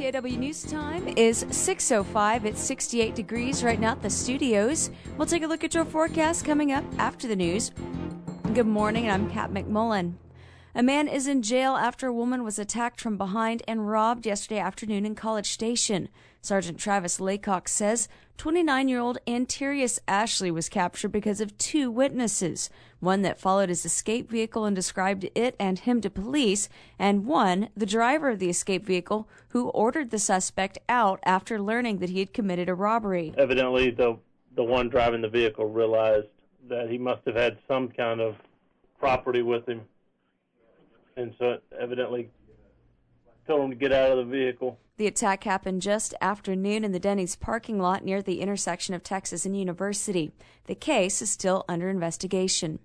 WTAW News Time is 6:05. It's 68 degrees right now at the studios. We'll take a look at your forecast coming up after the news. Good morning, I'm Kat McMullen. A man is in jail after a woman was attacked from behind and robbed yesterday afternoon in College Station. Sergeant Travis Laycock says 29-year-old Antirius Ashley was captured because of two witnesses, one that followed his escape vehicle and described it and him to police, and one, the driver of the escape vehicle, who ordered the suspect out after learning that he had committed a robbery. Evidently, the one driving the vehicle realized that he must have had some kind of property with him, and so evidently told him to get out of the vehicle. The attack happened just after noon in the Denny's parking lot near the intersection of Texas and University. The case is still under investigation.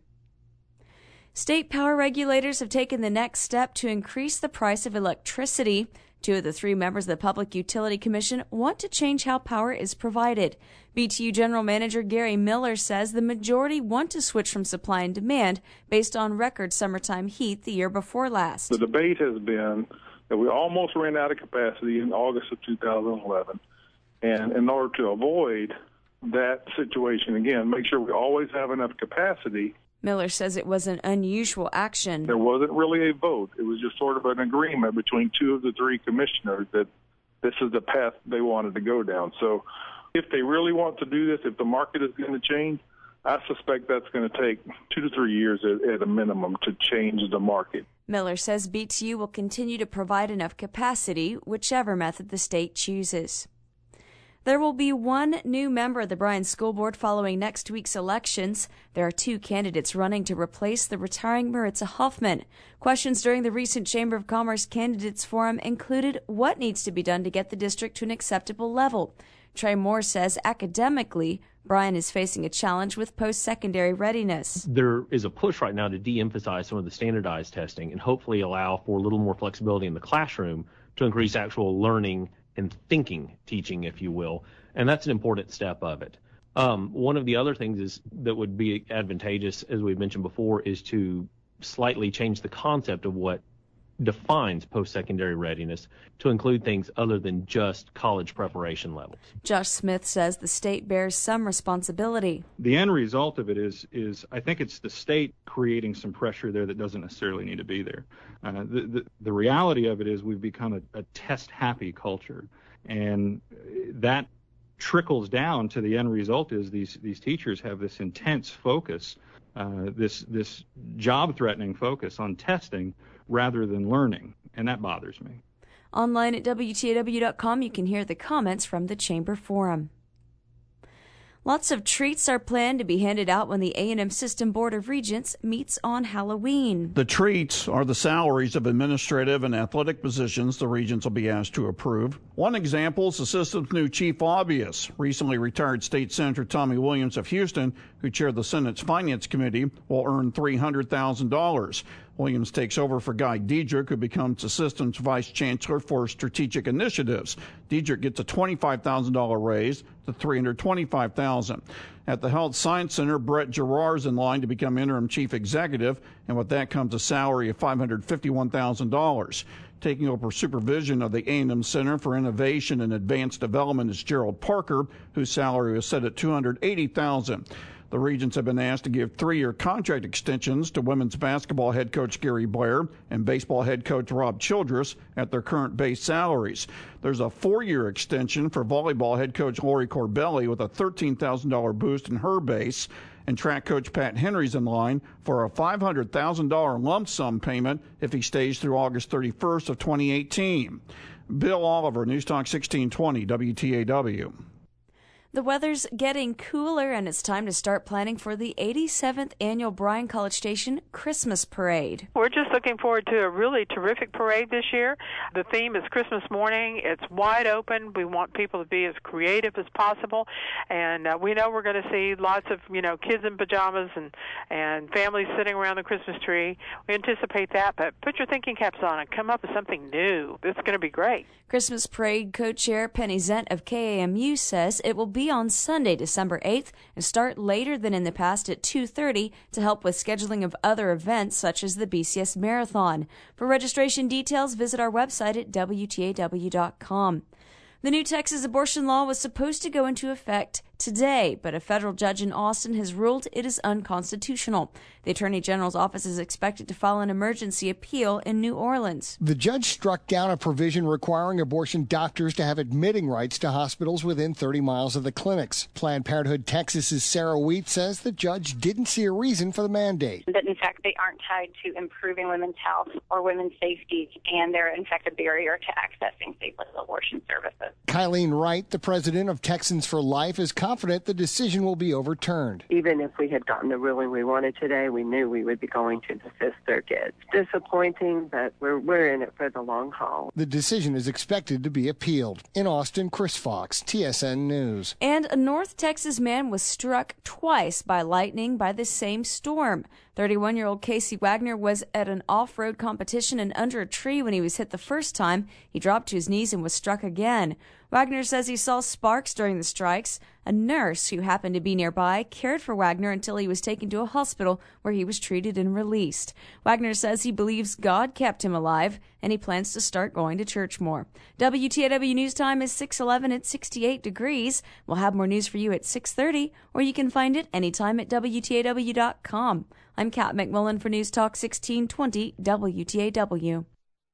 State power regulators have taken the next step to increase the price of electricity. Two of the three members of the Public Utility Commission want to change how power is provided. BTU General Manager Gary Miller says the majority want to switch from supply and demand based on record summertime heat the year before last. The debate has been that we almost ran out of capacity in August of 2011. And in order to avoid that situation again, make sure we always have enough capacity. Miller says it was an unusual action. There wasn't really a vote. It was just sort of an agreement between two of the three commissioners that this is the path they wanted to go down. So if they really want to do this, if the market is going to change, I suspect that's going to take 2 to 3 years at a minimum to change the market. Miller says BTU will continue to provide enough capacity, whichever method the state chooses. There will be one new member of the Bryan School Board following next week's elections. There are two candidates running to replace the retiring Maritza Hoffman. Questions during the recent Chamber of Commerce Candidates Forum included what needs to be done to get the district to an acceptable level. Trey Moore says academically, Bryan is facing a challenge with post-secondary readiness. There is a push right now to de-emphasize some of the standardized testing and hopefully allow for a little more flexibility in the classroom to increase actual learning and thinking, teaching, if you will. And that's an important step of it. One of the other things that would be advantageous, as we've mentioned before, is to slightly change the concept of what defines post-secondary readiness to include things other than just college preparation levels. Josh Smith says the state bears some responsibility. The end result of it is I think it's the state creating some pressure there that doesn't necessarily need to be there. The reality of it is we've become a test-happy culture, and that trickles down to the end result is these teachers have this intense focus, this job-threatening focus on testing rather than learning, and that bothers me. Online at WTAW.com, you can hear the comments from the Chamber Forum. Lots of treats are planned to be handed out when the A&M System Board of Regents meets on Halloween. The treats are the salaries of administrative and athletic positions the regents will be asked to approve. One example is the system's new chief lobbyist. Recently retired State Senator Tommy Williams of Houston, who chaired the Senate's Finance Committee, will earn $300,000. Williams takes over for Guy Diedrich, who becomes the system's vice chancellor for strategic initiatives. Diedrich gets a $25,000 raise to $325,000. At the Health Science Center, Brett Gerard's in line to become interim chief executive, and with that comes a salary of $551,000. Taking over supervision of the A&M Center for Innovation and Advanced Development is Gerald Parker, whose salary is set at $280,000. The Regents have been asked to give 3-year contract extensions to women's basketball head coach Gary Blair and baseball head coach Rob Childress at their current base salaries. There's a 4-year extension for volleyball head coach Lori Corbelli with a $13,000 boost in her base. And track coach Pat Henry's in line for a $500,000 lump sum payment if he stays through August 31st of 2018. Bill Oliver, News Talk 1620, WTAW. The weather's getting cooler, and it's time to start planning for the 87th Annual Bryan College Station Christmas Parade. We're just looking forward to a really terrific parade this year. The theme is Christmas morning. It's wide open. We want people to be as creative as possible, and we know we're going to see lots of, kids in pajamas and families sitting around the Christmas tree. We anticipate that, but put your thinking caps on and come up with something new. It's going to be great. Christmas Parade co-chair Penny Zent of KAMU says it will be be on Sunday, December 8th, and start later than in the past at 2:30 to help with scheduling of other events such as the BCS Marathon. For registration details, visit our website at WTAW.com. The new Texas abortion law was supposed to go into effect today, but a federal judge in Austin has ruled it is unconstitutional. The Attorney General's office is expected to file an emergency appeal in New Orleans. The judge struck down a provision requiring abortion doctors to have admitting rights to hospitals within 30 miles of the clinics. Planned Parenthood Texas's Sarah Wheat says the judge didn't see a reason for the mandate. That, in fact, they aren't tied to improving women's health or women's safety, and they're, in fact, a barrier to accessing safe abortion services. Kylene Wright, the president of Texans for Life, is confident the decision will be overturned. Even if we had gotten the ruling we wanted today, we knew we would be going to the Fifth Circuit. It's disappointing, but we're in it for the long haul. The decision is expected to be appealed. In Austin, Chris Fox, TSN News. And a North Texas man was struck twice by lightning by the same storm. 31-year-old Casey Wagner was at an off-road competition and under a tree when he was hit the first time. He dropped to his knees and was struck again. Wagner says he saw sparks during the strikes. A nurse who happened to be nearby cared for Wagner until he was taken to a hospital where he was treated and released. Wagner says he believes God kept him alive and he plans to start going to church more. WTAW News Time is 6:11 at 68 degrees. We'll have more news for you at 6:30, or you can find it anytime at WTAW.com. I'm Kat McMullen for News Talk 1620 WTAW.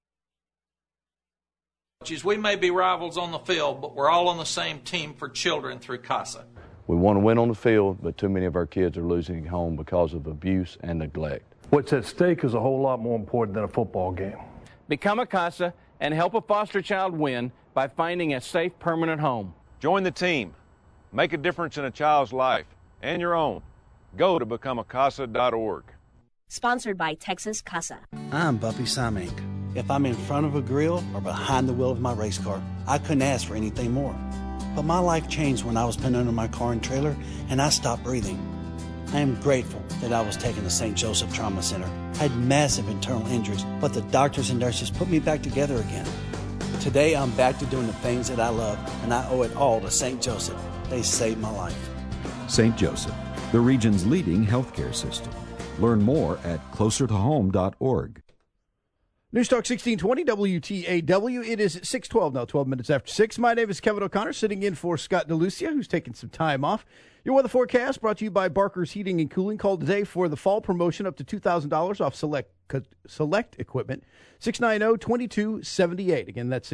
We may be rivals on the field, but we're all on the same team for children through CASA. We want to win on the field, but too many of our kids are losing at home because of abuse and neglect. What's at stake is a whole lot more important than a football game. Become a CASA and help a foster child win by finding a safe, permanent home. Join the team. Make a difference in a child's life and your own. Go to becomeacasa.org. Sponsored by Texas CASA. I'm Bumpy Samink. If I'm in front of a grill or behind the wheel of my race car, I couldn't ask for anything more. But my life changed when I was pinned under my car and trailer and I stopped breathing. I am grateful that I was taken to St. Joseph Trauma Center. I had massive internal injuries, but the doctors and nurses put me back together again. Today, I'm back to doing the things that I love, and I owe it all to St. Joseph. They saved my life. St. Joseph, the region's leading healthcare system. Learn more at closertohome.org. News Talk 1620 WTAW. It is 6:12 now, 12 minutes after 6. My name is Kevin O'Connor, sitting in for Scott DeLucia, who's taking some time off. Your weather forecast brought to you by Barker's Heating and Cooling. Call today for the fall promotion up to $2,000 off select equipment. 690-2278. Again, that's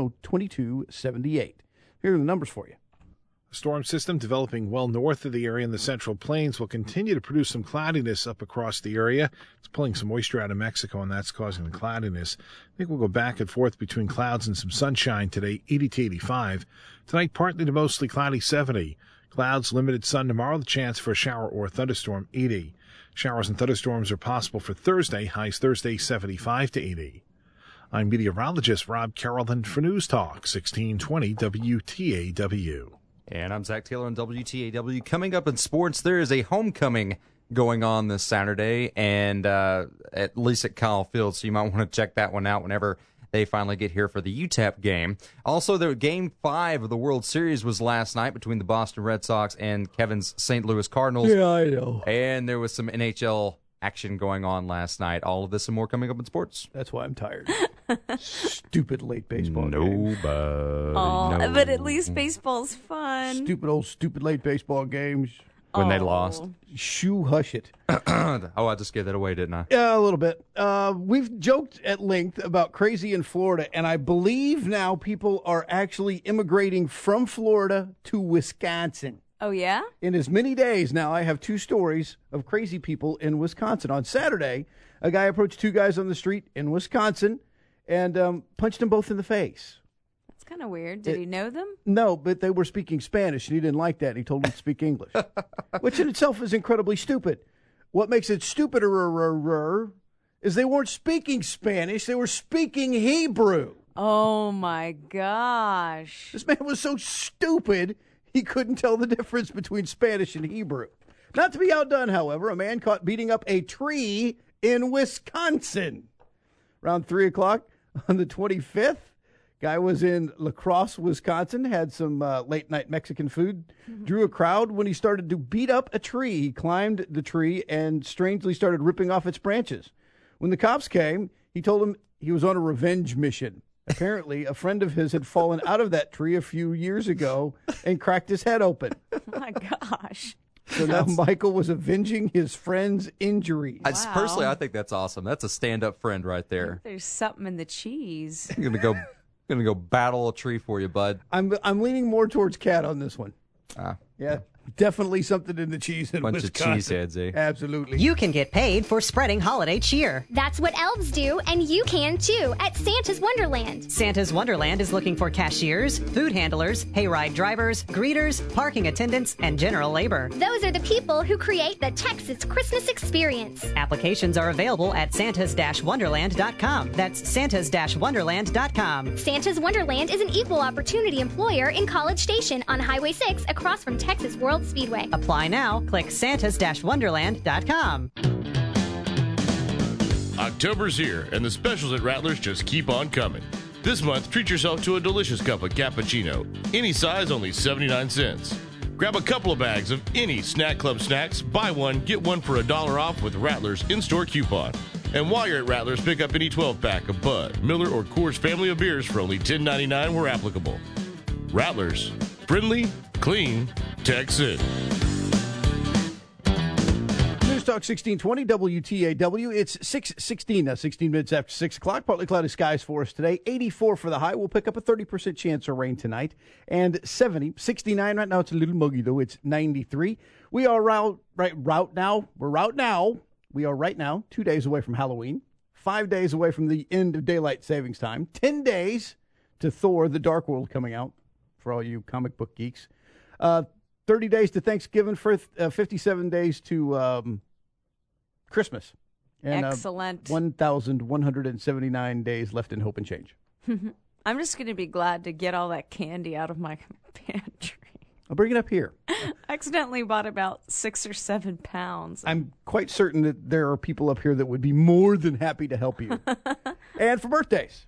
690-2278. Here are the numbers for you. A storm system developing well north of the area in the Central Plains will continue to produce some cloudiness up across the area. It's pulling some moisture out of Mexico, and that's causing the cloudiness. I think we'll go back and forth between clouds and some sunshine today, 80 to 85. Tonight, partly to mostly cloudy, 70. Clouds, limited sun tomorrow, the chance for a shower or thunderstorm, 80. Showers and thunderstorms are possible for Thursday, highs Thursday, 75 to 80. I'm meteorologist Rob Carrollton for News Talk 1620 WTAW. And I'm Zach Taylor on WTAW. Coming up in sports, there is a homecoming going on this Saturday, and at least at Kyle Field, so you might want to check that one out whenever they finally get here for the UTEP game. Also, the Game 5 of the World Series was last night between the Boston Red Sox and Kevin's St. Louis Cardinals. Yeah, I know. And there was some NHL action going on last night. All of this and more coming up in sports. That's why I'm tired. Stupid late baseball games. But at least baseball's fun. Stupid late baseball games. When they lost. Shoo, hush it. Oh, I just gave that away, didn't I? Yeah, a little bit. We've joked at length about crazy in Florida, and I believe now people are actually immigrating from Florida to Wisconsin. Oh, yeah? In as many days now, I have two stories of crazy people in Wisconsin. On Saturday, a guy approached two guys on the street in Wisconsin and punched them both in the face. That's kind of weird. Did he know them? No, but they were speaking Spanish, and he didn't like that, and he told them to speak English, which in itself is incredibly stupid. What makes it stupider is they weren't speaking Spanish, they were speaking Hebrew. Oh, my gosh. This man was so stupid, he couldn't tell the difference between Spanish and Hebrew. Not to be outdone, however, a man caught beating up a tree in Wisconsin. Around 3 o'clock on the 25th, Guy was in La Crosse, Wisconsin, had some late-night Mexican food, drew a crowd when he started to beat up a tree. He climbed the tree and strangely started ripping off its branches. When the cops came, he told them he was on a revenge mission. Apparently, a friend of his had fallen out of that tree a few years ago and cracked his head open. Oh, my gosh. So now Michael was avenging his friend's injuries. Personally, I think that's awesome. That's a stand-up friend right there. There's something in the cheese. I'm gonna go battle a tree for you, bud. I'm leaning more towards Cat on this one. Yeah, definitely something in the cheese in Bunch Wisconsin. of cheeseheads, eh? Absolutely. You can get paid for spreading holiday cheer. That's what elves do, and you can too at Santa's Wonderland. Santa's Wonderland is looking for cashiers, food handlers, hayride drivers, greeters, parking attendants, and general labor. Those are the people who create the Texas Christmas experience. Applications are available at santas-wonderland.com. That's santas-wonderland.com. Santa's Wonderland is an equal opportunity employer in College Station on Highway 6 across from Texas World Speedway. Apply now. Click santas-wonderland.com. October's here, and the specials at Rattlers just keep on coming. This month, treat yourself to a delicious cup of cappuccino. Any size, only 79 cents. Grab a couple of bags of any Snack Club snacks. Buy one, get one for $1 off with Rattlers in-store coupon. And while you're at Rattlers, pick up any 12-pack of Bud, Miller, or Coors family of beers for only $10.99 where applicable. Rattlers. Friendly, clean, Texan. News Talk 1620 WTAW. It's 6:16 now, 16 minutes after 6 o'clock. Partly cloudy skies for us today. 84 for the high. We'll pick up a 30% chance of rain tonight. And 69 right now. It's a little muggy, though. It's 93. We are right now. We are right now 2 days away from Halloween. 5 days away from the end of daylight savings time. 10 days to Thor: The Dark World coming out for all you comic book geeks. 30 days to Thanksgiving, 57 days to Christmas. And, Excellent. 1,179 days left in hope and change. I'm just going to be glad to get all that candy out of my pantry. I'll bring it up here. I accidentally bought about 6 or 7 pounds. I'm quite certain that there are people up here that would be more than happy to help you. And for birthdays.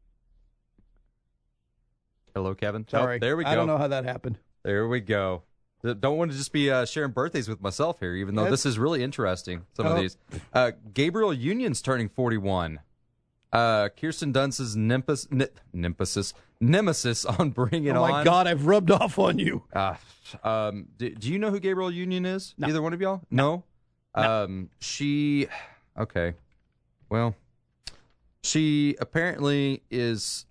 Hello, Kevin. Sorry. Oh, there we go. I don't know how that happened. There we go. Don't want to just be sharing birthdays with myself here, even though this is really interesting, some of these. Gabriel Union's turning 41. Kirsten Dunst's nemesis on Bring It On. Oh, my God, I've rubbed off on you. Do you know who Gabriel Union is? No. Either one of y'all? No? She apparently is,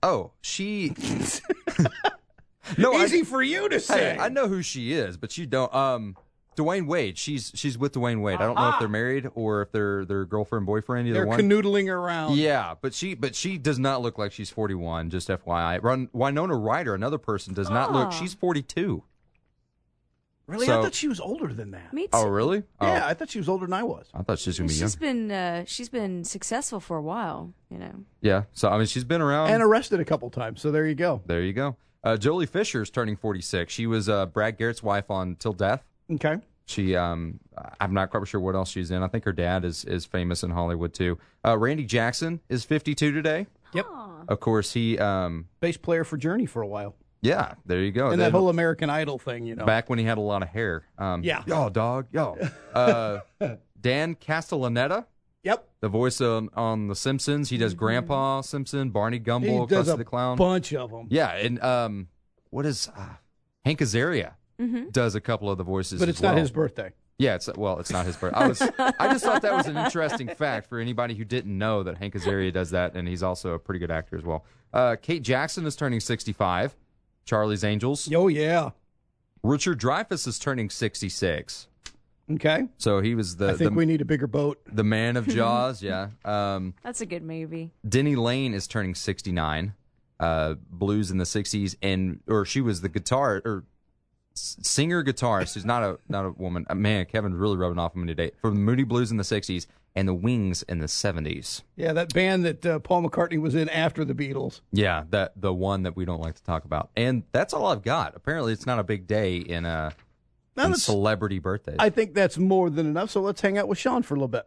no, easy for you to say. Hey, I know who she is, but you don't. Dwayne Wade. She's with Dwayne Wade. I don't know if they're married or if they're girlfriend boyfriend. Either They're one. canoodling around. Yeah, but she does not look like she's 41. Just FYI. Winona Ryder, another person, does not look. She's 42. Really? I thought she was older than that. Me too. Oh, really? Yeah, I thought she was older than I was. I thought she was going to be young. She's been successful for a while, you know. Yeah. So I mean, she's been around and arrested a couple times. So there you go. There you go. Jolie Fisher's turning 46. She was Brad Garrett's wife on Till Death. Okay. She, I'm not quite sure what else she's in. I think her dad is famous in Hollywood too. Randy Jackson is 52 today. Yep. Of course, he bass player for Journey for a while. Yeah, there you go. And that whole American Idol thing, you know. Back when he had a lot of hair. Yeah. Yo, dog. Yo. Dan Castellaneta. Yep. The voice on The Simpsons. He does Grandpa Simpson, Barney Gumble, Krusty the Clown. Bunch of them. Yeah, and what is Hank Azaria does a couple of the voices, but it's not his birthday. Yeah, it's not his birthday. I just thought that was an interesting fact for anybody who didn't know that Hank Azaria does that, and he's also a pretty good actor as well. Kate Jackson is turning 65. Charlie's Angels. Oh yeah. Richard Dreyfuss is turning 66. Okay. So he was I think we need a bigger boat. The man of Jaws, yeah. That's a good movie. Denny Lane is turning 69. Blues in the 60s, or she was the singer guitarist. Who's not a woman. Man, Kevin's really rubbing off on me today. From the Moody Blues in the 60s and the Wings in the 70s. Yeah, that band that Paul McCartney was in after the Beatles. Yeah, the one that we don't like to talk about. And that's all I've got. Apparently, it's not a big day in celebrity birthdays. I think that's more than enough. So let's hang out with Sean for a little bit.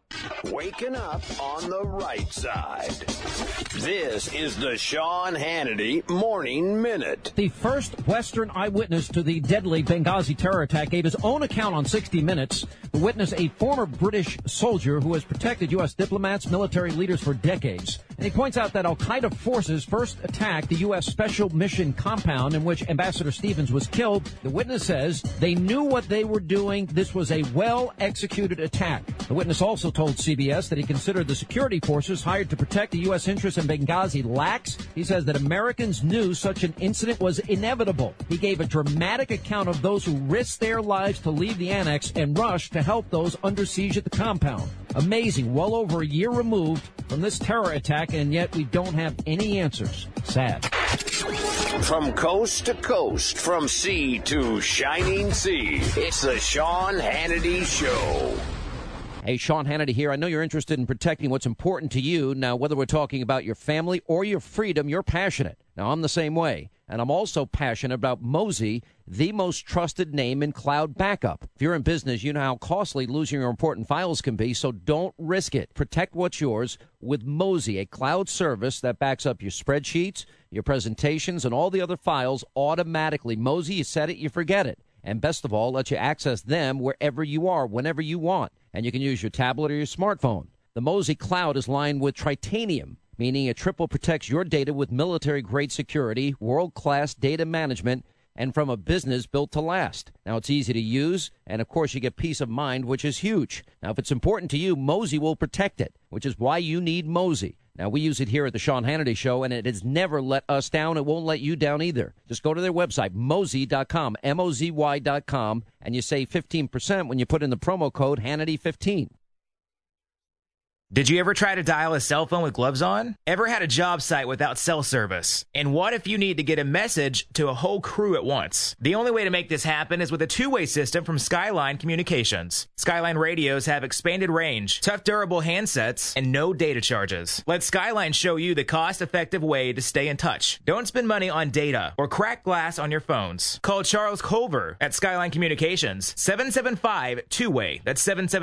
Waking up on the right side. This is the Sean Hannity Morning Minute. The first Western eyewitness to the deadly Benghazi terror attack gave his own account on 60 Minutes. The witness, a former British soldier who has protected U.S. diplomats, military leaders for decades. And he points out that al-Qaeda forces first attacked the U.S. Special Mission compound in which Ambassador Stevens was killed. The witness says they knew what they were doing. This was a well-executed attack. The witness also told CBS that he considered the security forces hired to protect the U.S. interests in Benghazi lax. He says that Americans knew such an incident was inevitable. He gave a dramatic account of those who risked their lives to leave the annex and rushed to help those under siege at the compound. Amazing. Well over a year removed from this terror attack, and yet we don't have any answers. Sad. From coast to coast, from sea to shining sea, it's the Sean Hannity Show. Hey, Sean Hannity here. I know you're interested in protecting what's important to you. Now, whether we're talking about your family or your freedom, you're passionate. Now, I'm the same way. And I'm also passionate about Mozy, the most trusted name in cloud backup. If you're in business, you know how costly losing your important files can be, so don't risk it. Protect what's yours with Mozy, a cloud service that backs up your spreadsheets, your presentations, and all the other files automatically. Mozy, you set it, you forget it. And best of all, let you access them wherever you are, whenever you want. And you can use your tablet or your smartphone. The Mozy Cloud is lined with Tritanium, meaning it triple protects your data with military-grade security, world-class data management, and from a business built to last. Now, it's easy to use, and of course, you get peace of mind, which is huge. Now, if it's important to you, Mozy will protect it, which is why you need Mozy. Now, we use it here at the Sean Hannity Show, and it has never let us down. It won't let you down either. Just go to their website, mozy.com, MOZY.com, and you save 15% when you put in the promo code Hannity15. Did you ever try to dial a cell phone with gloves on? Ever had a job site without cell service? And what if you need to get a message to a whole crew at once? The only way to make this happen is with a two-way system from Skyline Communications. Skyline radios have expanded range, tough durable handsets, and no data charges. Let Skyline show you the cost-effective way to stay in touch. Don't spend money on data or crack glass on your phones. Call Charles Culver at Skyline Communications, 775-2-WAY. That's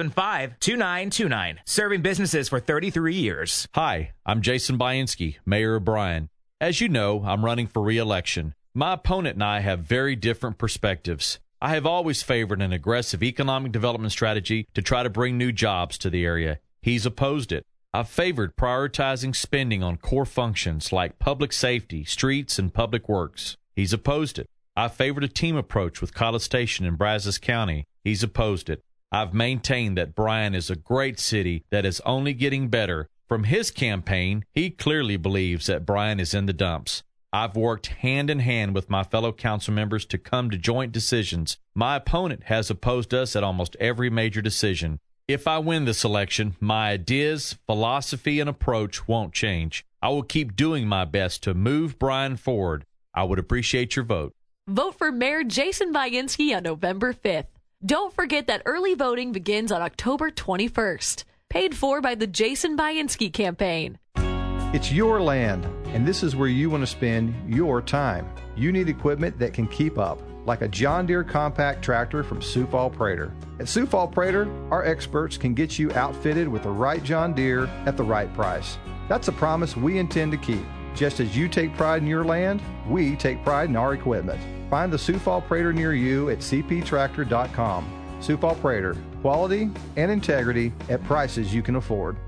775-2929. Serving businesses for 33 years. Hi, I'm Jason Bainski, Mayor of Bryan. As you know, I'm running for re-election. My opponent and I have very different perspectives. I have always favored an aggressive economic development strategy to try to bring new jobs to the area. He's opposed it. I've favored prioritizing spending on core functions like public safety, streets, and public works. He's opposed it. I favored a team approach with College Station in Brazos County. He's opposed it. I've maintained that Bryan is a great city that is only getting better. From his campaign, he clearly believes that Bryan is in the dumps. I've worked hand in hand with my fellow council members to come to joint decisions. My opponent has opposed us at almost every major decision. If I win this election, my ideas, philosophy, and approach won't change. I will keep doing my best to move Bryan forward. I would appreciate your vote. Vote for Mayor Jason Bainski on November 5th. Don't forget that early voting begins on October 21st. Paid for by the Jason Bainski campaign. It's your land, and this is where you want to spend your time. You need equipment that can keep up, like a John Deere compact tractor from Sioux Falls Prater. At Sioux Falls Prater, our experts can get you outfitted with the right John Deere at the right price. That's a promise we intend to keep. Just as you take pride in your land, we take pride in our equipment. Find the Sioux Falls Prater near you at cptractor.com. Sioux Falls Prater, quality and integrity at prices you can afford.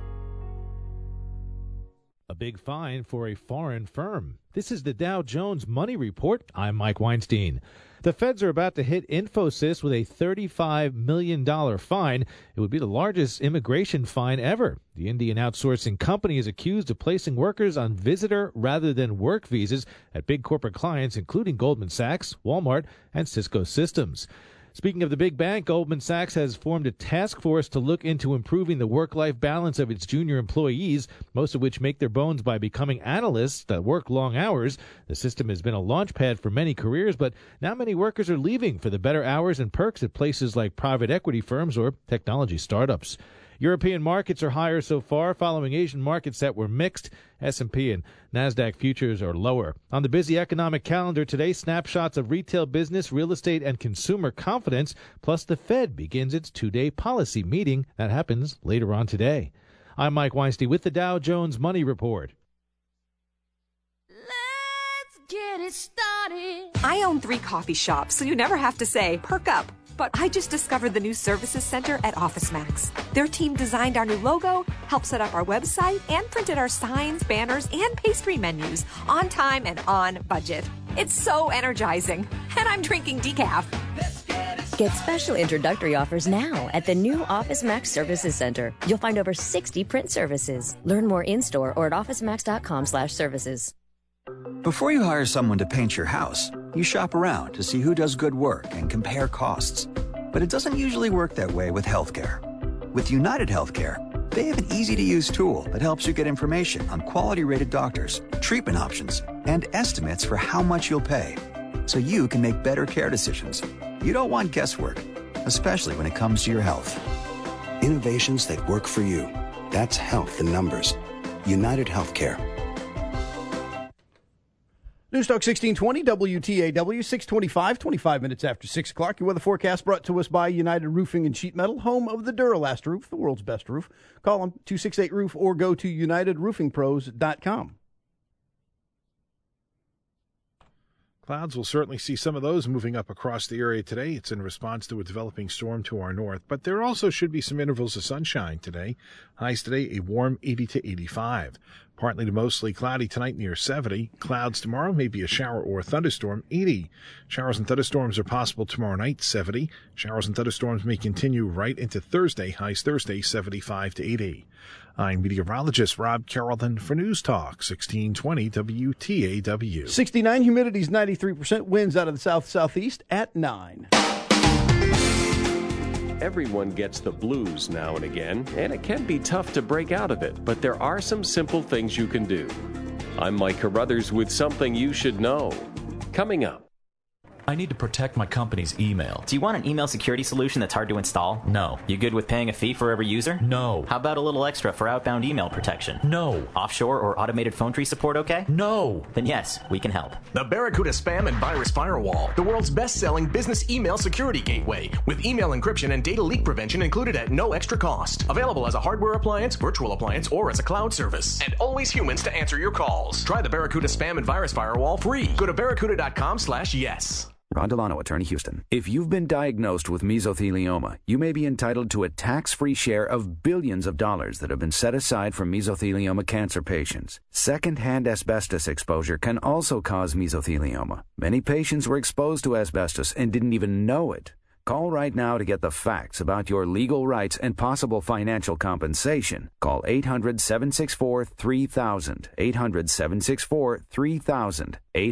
A big fine for a foreign firm. This is the Dow Jones Money Report. I'm Mike Weinstein. The feds are about to hit Infosys with a $35 million fine. It would be the largest immigration fine ever. The Indian outsourcing company is accused of placing workers on visitor rather than work visas at big corporate clients, including Goldman Sachs, Walmart, and Cisco Systems. Speaking of the big bank, Goldman Sachs has formed a task force to look into improving the work-life balance of its junior employees, most of which make their bones by becoming analysts that work long hours. The system has been a launch pad for many careers, but now many workers are leaving for the better hours and perks at places like private equity firms or technology startups. European markets are higher so far, following Asian markets that were mixed. S&P and NASDAQ futures are lower. On the busy economic calendar today, snapshots of retail business, real estate, and consumer confidence, plus the Fed begins its two-day policy meeting. That happens later on today. I'm Mike Weinstein with the Dow Jones Money Report. Get it started. I own 3 coffee shops, so you never have to say, perk up. But I just discovered the new services center at OfficeMax. Their team designed our new logo, helped set up our website, and printed our signs, banners, and pastry menus on time and on budget. It's so energizing. And I'm drinking decaf. Get special introductory offers now at the new OfficeMax Services Center. You'll find over 60 print services. Learn more in-store or at officemax.com/services. Before you hire someone to paint your house, you shop around to see who does good work and compare costs. But it doesn't usually work that way with healthcare. With United Healthcare, they have an easy-to-use tool that helps you get information on quality-rated doctors, treatment options, and estimates for how much you'll pay, so you can make better care decisions. You don't want guesswork, especially when it comes to your health. Innovations that work for you. That's health in numbers. United Healthcare. Newstalk 1620, WTAW, 625, 25 minutes after 6 o'clock. Your weather forecast brought to us by United Roofing and Sheet Metal, home of the Duralast roof, the world's best roof. Call them 268-ROOF or go to UnitedRoofingPros.com. Clouds will certainly see some of those moving up across the area today. It's in response to a developing storm to our north, but there also should be some intervals of sunshine today. Highs today, a warm 80 to 85. Partly to mostly cloudy tonight near 70. Clouds tomorrow, maybe a shower or thunderstorm, 80. Showers and thunderstorms are possible tomorrow night, 70. Showers and thunderstorms may continue right into Thursday. Highs Thursday, 75 to 80. I'm meteorologist Rob Carrollton for News Talk 1620 WTAW. 69, humidity's 93%, winds out of the south-southeast at 9. Everyone gets the blues now and again, and it can be tough to break out of it, but there are some simple things you can do. I'm Mike Carruthers with something you should know. Coming up. I need to protect my company's email. Do you want an email security solution that's hard to install? No. You good with paying a fee for every user? No. How about a little extra for outbound email protection? No. Offshore or automated phone tree support okay? No. Then yes, we can help. The Barracuda Spam and Virus Firewall, the world's best-selling business email security gateway, with email encryption and data leak prevention included at no extra cost. Available as a hardware appliance, virtual appliance, or as a cloud service. And always humans to answer your calls. Try the Barracuda Spam and Virus Firewall free. Go to barracuda.com/yes. Ron Delano, Attorney, Houston. If you've been diagnosed with mesothelioma, you may be entitled to a tax-free share of billions of dollars that have been set aside for mesothelioma cancer patients. Second-hand asbestos exposure can also cause mesothelioma. Many patients were exposed to asbestos and didn't even know it. Call right now to get the facts about your legal rights and possible financial compensation. Call 800-764-3000, 800-764-3000,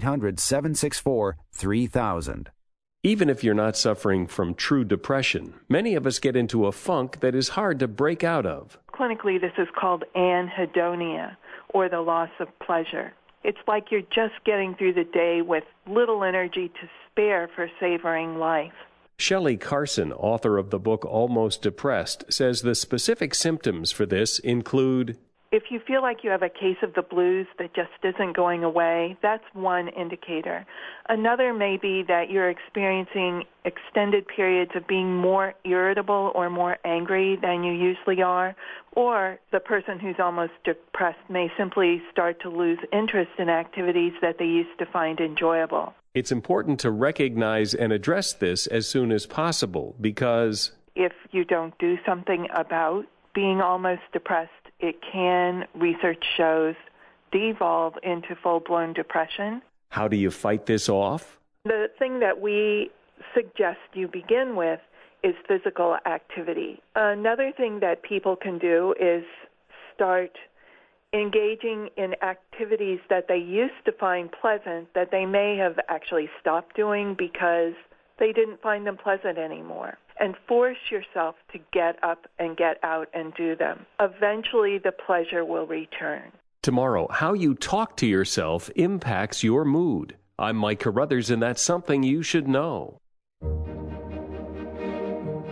800-764-3000. Even if you're not suffering from true depression, many of us get into a funk that is hard to break out of. Clinically, this is called anhedonia, or the loss of pleasure. It's like you're just getting through the day with little energy to spare for savoring life. Shelley Carson, author of the book Almost Depressed, says the specific symptoms for this include: if you feel like you have a case of the blues that just isn't going away, that's one indicator. Another may be that you're experiencing extended periods of being more irritable or more angry than you usually are, or the person who's almost depressed may simply start to lose interest in activities that they used to find enjoyable. It's important to recognize and address this as soon as possible because if you don't do something about being almost depressed, it can, research shows, devolve into full-blown depression. How do you fight this off? The thing that we suggest you begin with is physical activity. Another thing that people can do is start engaging in activities that they used to find pleasant that they may have actually stopped doing because they didn't find them pleasant anymore. And force yourself to get up and get out and do them. Eventually, the pleasure will return. Tomorrow, how you talk to yourself impacts your mood. I'm Mike Carruthers, and that's something you should know.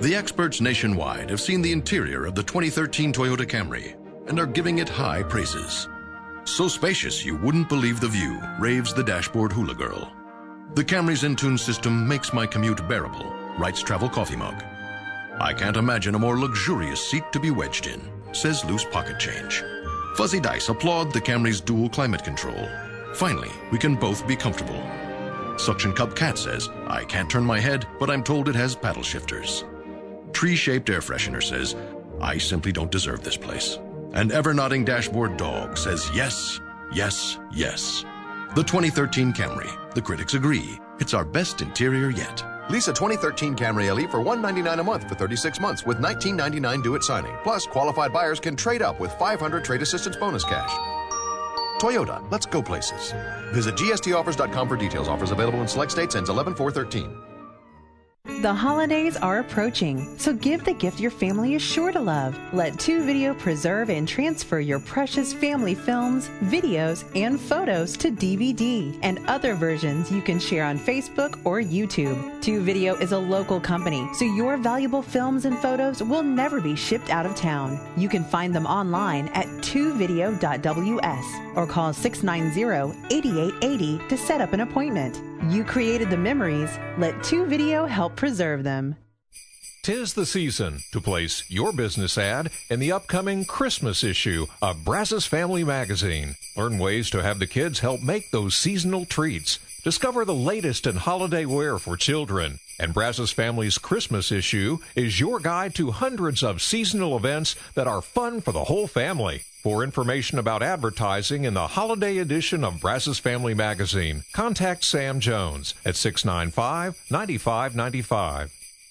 The experts nationwide have seen the interior of the 2013 Toyota Camry and are giving it high praises. So spacious you wouldn't believe the view, raves the dashboard hula girl. The Camry's Intune system makes my commute bearable, writes Travel Coffee Mug. I can't imagine a more luxurious seat to be wedged in, says Loose Pocket Change. Fuzzy Dice applaud the Camry's dual climate control. Finally, we can both be comfortable. Suction Cup Cat says, I can't turn my head, but I'm told it has paddle shifters. Tree-shaped air freshener says, I simply don't deserve this place. And ever-nodding dashboard dog says yes, yes, yes. The 2013 Camry. The critics agree. It's our best interior yet. Lease a 2013 Camry LE for $199 a month for 36 months with $19.99 due at signing. Plus, qualified buyers can trade up with $500 trade assistance bonus cash. Toyota, let's go places. Visit gstoffers.com for details. Offers available in select states. Ends 11/4/13. The holidays are approaching, so give the gift your family is sure to love. Let 2 Video preserve and transfer your precious family films, videos, and photos to DVD and other versions you can share on Facebook or YouTube. 2 Video is a local company, so your valuable films and photos will never be shipped out of town. You can find them online at 2video.ws or call 690-8880 to set up an appointment. You created the memories. Let 2 Video help preserve them. 'Tis the season to place your business ad in the upcoming Christmas issue of Brazos Family Magazine. Learn ways to have the kids help make those seasonal treats. Discover the latest in holiday wear for children. And Brazos Family's Christmas issue is your guide to hundreds of seasonal events that are fun for the whole family. For information about advertising in the holiday edition of Brazos Family Magazine, contact Sam Jones at 695-9595.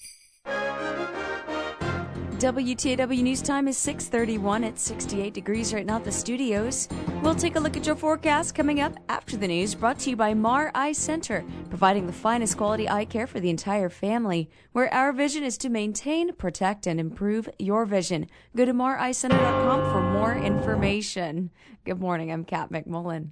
WTAW News Time is 6:31. It's 68 degrees right now at the studios. We'll take a look at your forecast coming up after the news, brought to you by Mar Eye Center, providing the finest quality eye care for the entire family, where our vision is to maintain, protect, and improve your vision. Go to mareyecenter.com for more information. Good morning, I'm Kat McMullen.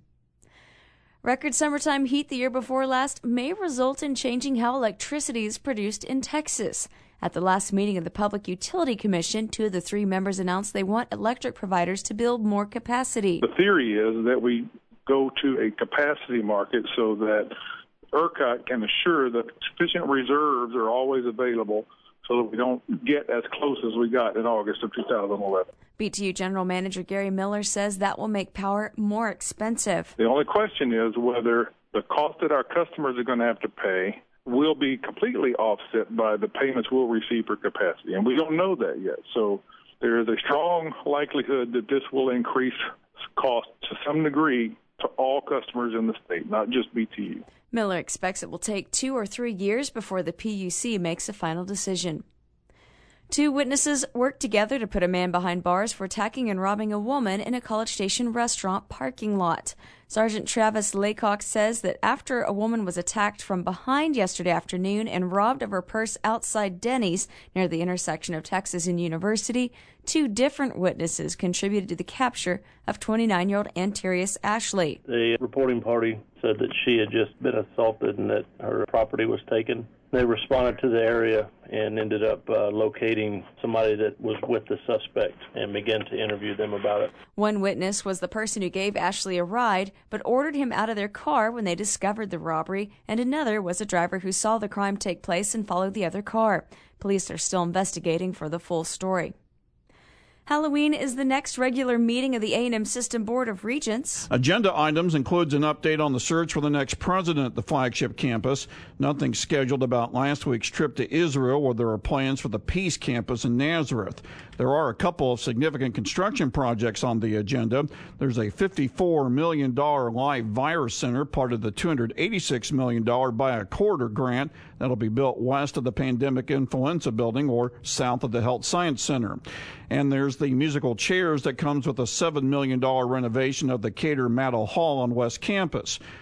Record summertime heat the year before last may result in changing how electricity is produced in Texas. At the last meeting of the Public Utility Commission, 2 of the 3 members announced they want electric providers to build more capacity. The theory is that we go to a capacity market so that ERCOT can assure that sufficient reserves are always available so that we don't get as close as we got in August of 2011. BTU General Manager Gary Miller says that will make power more expensive. The only question is whether the cost that our customers are going to have to pay will be completely offset by the payments we'll receive for capacity. And we don't know that yet. So there is a strong likelihood that this will increase cost to some degree to all customers in the state, not just BTU. Miller expects it will take 2 or 3 years before the PUC makes a final decision. 2 witnesses worked together to put a man behind bars for attacking and robbing a woman in a College Station restaurant parking lot. Sergeant Travis Laycock says that after a woman was attacked from behind yesterday afternoon and robbed of her purse outside Denny's near the intersection of Texas and University, 2 different witnesses contributed to the capture of 29-year-old Antarius Ashley. The reporting party said that she had just been assaulted and that her property was taken. They responded to the area and ended up locating somebody that was with the suspect and began to interview them about it. One witness was the person who gave Ashley a ride but ordered him out of their car when they discovered the robbery, and another was a driver who saw the crime take place and followed the other car. Police are still investigating for the full story. Halloween is the next regular meeting of the A&M System Board of Regents. Agenda items includes an update on the search for the next president at the flagship campus. Nothing scheduled about last week's trip to Israel, where there are plans for the Peace Campus in Nazareth. There are a couple of significant construction projects on the agenda. There's a $54 million live virus center, part of the $286 million Buy a Quarter grant that'll be built west of the Pandemic Influenza Building or south of the Health Science Center. And there's the musical chairs that comes with a $7 million renovation of the Cater Matto Hall on West Campus.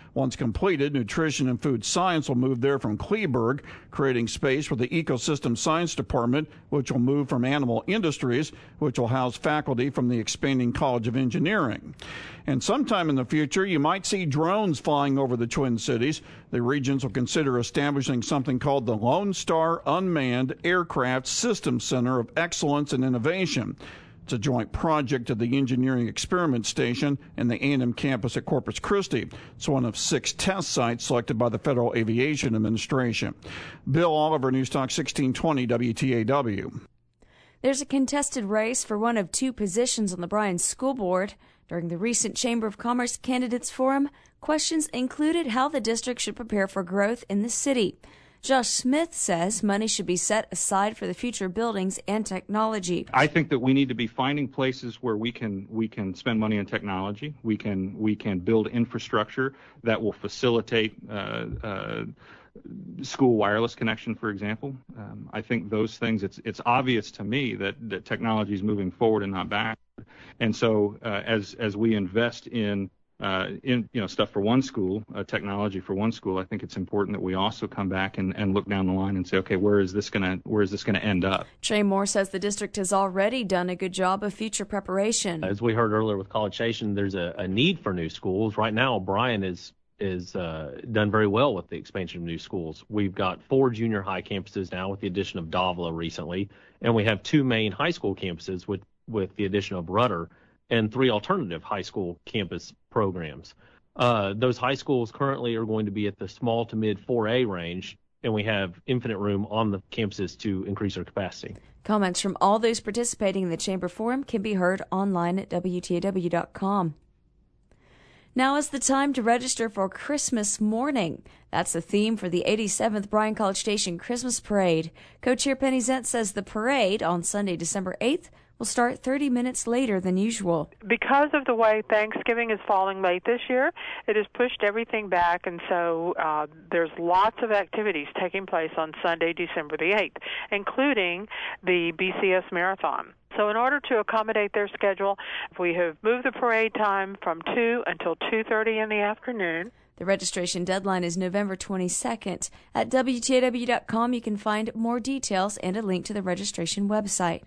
Once completed, nutrition and food science will move there from Kleberg, creating space for the ecosystem science department, which will move from animal industries, which will house faculty from the expanding College of Engineering. And sometime in the future, you might see drones flying over the Twin Cities. The regions will consider establishing something called the Lone Star Unmanned Aircraft Systems Center of Excellence and Innovation. It's a joint project of the Engineering Experiment Station and the A&M campus at Corpus Christi. It's one of 6 test sites selected by the Federal Aviation Administration. Bill Oliver, News Talk 1620 WTAW. There's a contested race for one of 2 positions on the Bryan School Board. During the recent Chamber of Commerce Candidates Forum, questions included how the district should prepare for growth in the city. Josh Smith says money should be set aside for the future buildings and technology. I think that we need to be finding places where we can spend money on technology. We can build infrastructure that will facilitate school wireless connection, for example. I think those things. It's obvious to me that technology is moving forward and not back. And so as we invest in stuff for one school, technology for one school, I think it's important that we also come back and look down the line and say, okay, where is this going to end up? Trey Moore says the district has already done a good job of future preparation. As we heard earlier with College Station, there's a need for new schools. Right now, Bryan is done very well with the expansion of new schools. We've got 4 junior high campuses now with the addition of Davila recently, and we have 2 main high school campuses with the addition of Rudder, and 3 alternative high school campus programs. Those high schools currently are going to be at the small to mid 4A range, and we have infinite room on the campuses to increase their capacity. Comments from all those participating in the Chamber Forum can be heard online at WTAW.com. Now is the time to register for Christmas morning. That's the theme for the 87th Bryan College Station Christmas Parade. Co-Chair Penny Zent says the parade on Sunday, December 8th, will start 30 minutes later than usual. Because of the way Thanksgiving is falling late this year, it has pushed everything back, and so there's lots of activities taking place on Sunday, December the 8th, including the BCS Marathon. So in order to accommodate their schedule, we have moved the parade time from 2 until 2:30 in the afternoon. The registration deadline is November 22nd. At WTAW.com, you can find more details and a link to the registration website.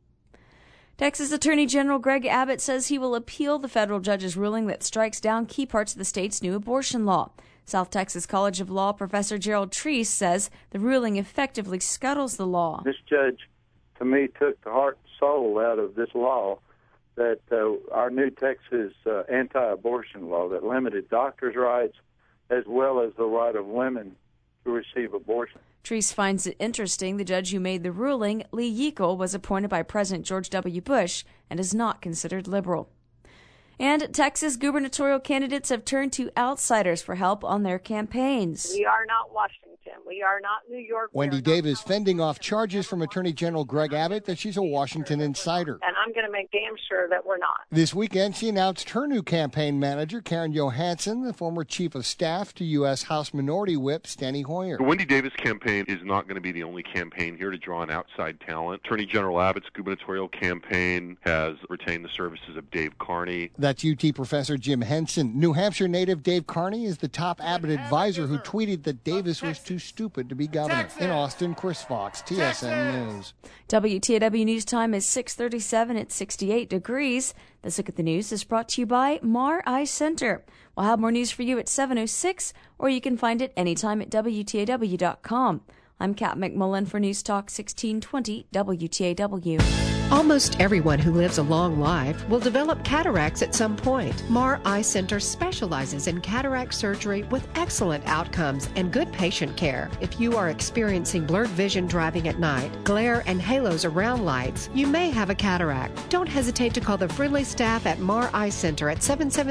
Texas Attorney General Greg Abbott says he will appeal the federal judge's ruling that strikes down key parts of the state's new abortion law. South Texas College of Law professor Gerald Treese says the ruling effectively scuttles the law. This judge, to me, took the heart and soul out of this law, that our new Texas anti-abortion law that limited doctors' rights as well as the right of women to receive abortion. Treese finds it interesting the judge who made the ruling, Lee Yeakel, was appointed by President George W. Bush and is not considered liberal. And Texas gubernatorial candidates have turned to outsiders for help on their campaigns. We are not Washington. We are not New York. Wendy Davis fending off charges from Attorney General Greg Abbott that she's a Washington insider. And I'm going to make damn sure that we're not. This weekend, she announced her new campaign manager, Karen Johansson, the former chief of staff to U.S. House Minority Whip Steny Hoyer. The Wendy Davis campaign is not going to be the only campaign here to draw on outside talent. Attorney General Abbott's gubernatorial campaign has retained the services of Dave Carney. That's UT professor Jim Henson. New Hampshire native Dave Carney is the top Abbott advisor who tweeted that Davis was too stupid to be governor. In Austin, Chris Fox, TSN News. WTAW News Time is 6:37 at 68 degrees. This Look at the News is brought to you by Mar Eye Center. We'll have more news for you at 7:06, or you can find it anytime at WTAW.com. I'm Kat McMullen for News Talk 1620 WTAW. Almost everyone who lives a long life will develop cataracts at some point. Mar Eye Center specializes in cataract surgery with excellent outcomes and good patient care. If you are experiencing blurred vision driving at night, glare and halos around lights, you may have a cataract. Don't hesitate to call the friendly staff at Mar Eye Center at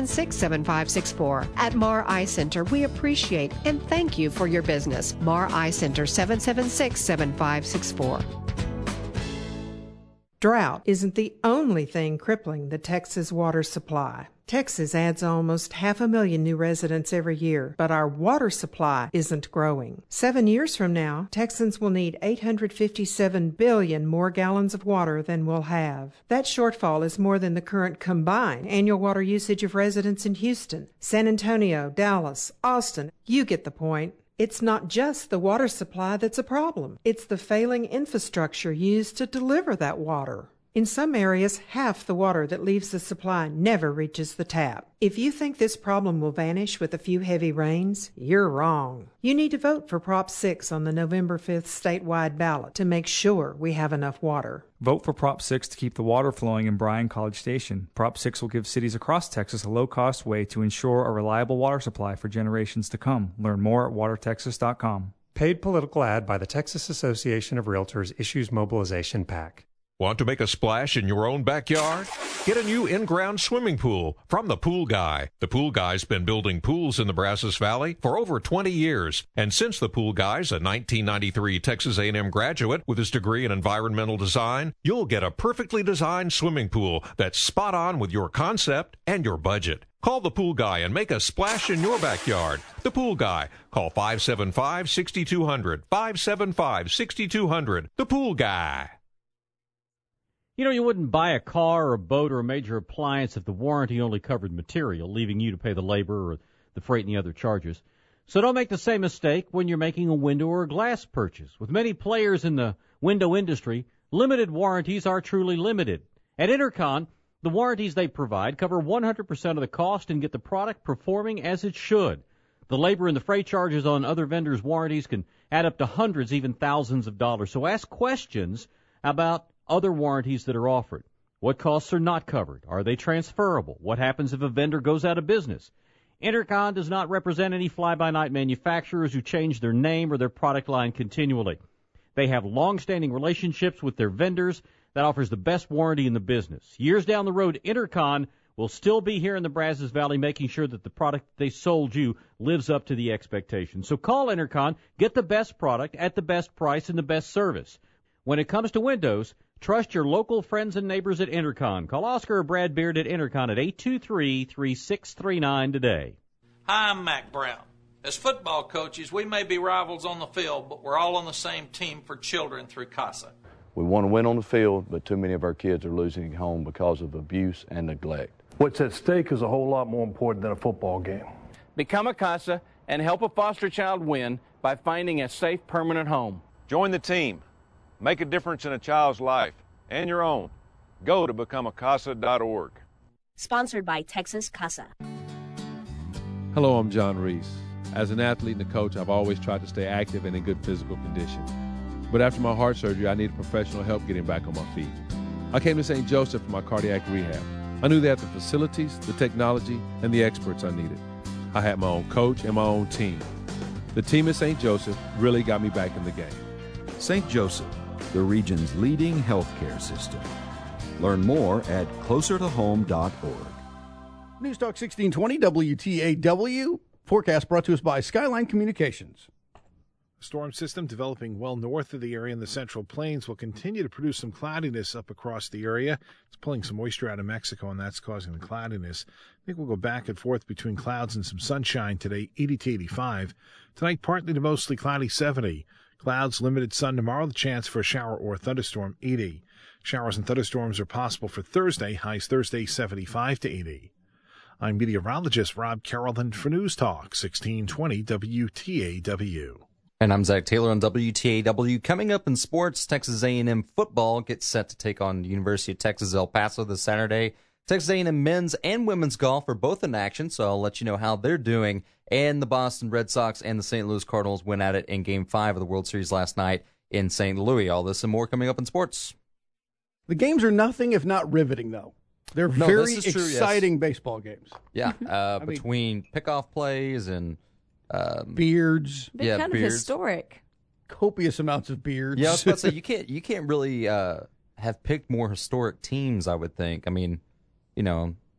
776-7564. At Mar Eye Center, we appreciate and thank you for your business. Mar Eye Center, 776-7564. Drought isn't the only thing crippling the Texas water supply. Texas adds almost 500,000 new residents every year, but our water supply isn't growing. 7 years from now, Texans will need 857 billion more gallons of water than we'll have. That shortfall is more than the current combined annual water usage of residents in Houston, San Antonio, Dallas, Austin. You get the point. It's not just the water supply that's a problem. It's the failing infrastructure used to deliver that water. In some areas, half the water that leaves the supply never reaches the tap. If you think this problem will vanish with a few heavy rains, you're wrong. You need to vote for Prop 6 on the November 5th statewide ballot to make sure we have enough water. Vote for Prop 6 to keep the water flowing in Bryan College Station. Prop 6 will give cities across Texas a low-cost way to ensure a reliable water supply for generations to come. Learn more at watertexas.com. Paid political ad by the Texas Association of Realtors issues Mobilization PAC. Want to make a splash in your own backyard? Get a new in-ground swimming pool from The Pool Guy. The Pool Guy's been building pools in the Brazos Valley for over 20 years. And since The Pool Guy's a 1993 Texas A&M graduate with his degree in environmental design, you'll get a perfectly designed swimming pool that's spot on with your concept and your budget. Call The Pool Guy and make a splash in your backyard. The Pool Guy. Call 575-6200. 575-6200. The Pool Guy. You know, you wouldn't buy a car or a boat or a major appliance if the warranty only covered material, leaving you to pay the labor or the freight and the other charges. So don't make the same mistake when you're making a window or a glass purchase. With many players in the window industry, limited warranties are truly limited. At Intercon, the warranties they provide cover 100% of the cost and get the product performing as it should. The labor and the freight charges on other vendors' warranties can add up to hundreds, even thousands of dollars. So ask questions about other warranties that are offered. What costs are not covered? Are they transferable? What happens if a vendor goes out of business? Intercon does not represent any fly-by-night manufacturers who change their name or their product line continually. They have long-standing relationships with their vendors that offers the best warranty in the business. Years down the road, Intercon will still be here in the Brazos Valley making sure that the product they sold you lives up to the expectations. So call Intercon, get the best product at the best price and the best service. When it comes to windows, trust your local friends and neighbors at Intercon. Call Oscar or Brad Beard at Intercon at 823-3639 today. Hi, I'm Mac Brown. As football coaches, we may be rivals on the field, but we're all on the same team for children through CASA. We want to win on the field, but too many of our kids are losing at home because of abuse and neglect. What's at stake is a whole lot more important than a football game. Become a CASA and help a foster child win by finding a safe, permanent home. Join the team. Make a difference in a child's life and your own. Go to becomeacasa.org. Sponsored by Texas CASA. Hello, I'm John Reese. As an athlete and a coach, I've always tried to stay active and in good physical condition. But after my heart surgery, I needed professional help getting back on my feet. I came to St. Joseph for my cardiac rehab. I knew they had the facilities, the technology, and the experts I needed. I had my own coach and my own team. The team at St. Joseph really got me back in the game. St. Joseph, the region's leading healthcare system. Learn more at closertohome.org. News Talk 1620 WTAW. Forecast brought to us by Skyline Communications. Storm system developing well north of the area in the Central Plains will continue to produce some cloudiness up across the area. It's pulling some moisture out of Mexico, and that's causing the cloudiness. I think we'll go back and forth between clouds and some sunshine today, 80 to 85. Tonight, partly to mostly cloudy, 70. Clouds, limited sun tomorrow, the chance for a shower or thunderstorm, 80. Showers and thunderstorms are possible for Thursday, highs Thursday, 75 to 80. I'm meteorologist Rob Carrollton for News Talk 1620 WTAW. And I'm Zach Taylor on WTAW. Coming up in sports, Texas A&M football gets set to take on the University of Texas El Paso this Saturday. Texas A&M men's and women's golf are both in action, so I'll let you know how they're doing. And the Boston Red Sox and the St. Louis Cardinals went at it in Game 5 of the World Series last night in St. Louis. All this and more coming up in sports. The games are nothing if not riveting, though. They're very exciting baseball games. Yeah, between pickoff plays and beards. They're kind of historic. Copious amounts of beards. Yeah, I was about to say, you can't really have picked more historic teams, I would think. I mean, you know,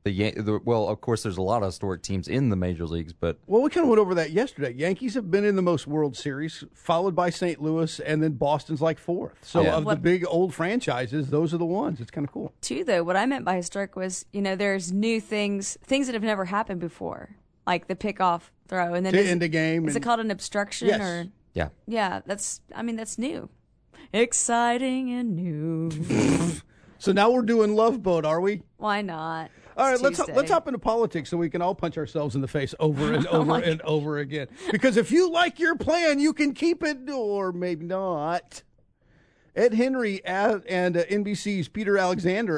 Well, of course, there's a lot of historic teams in the major leagues, but Well, we kind of went over that yesterday. Yankees have been in the most World Series, followed by St. Louis, and then Boston's like fourth. So the big old franchises, those are the ones. It's kind of cool. Too, though, what I meant by historic was, there's new things that have never happened before, like the pickoff throw, and then to end a game. Is it called an obstruction? Yes. Or yeah, yeah, that's new, exciting and new. So now we're doing Love Boat, are we? Why not? All right, It's let's hop into politics so we can all punch ourselves in the face over and over and over again. Because if you like your plan, you can keep it or maybe not. Ed Henry and NBC's Peter Alexander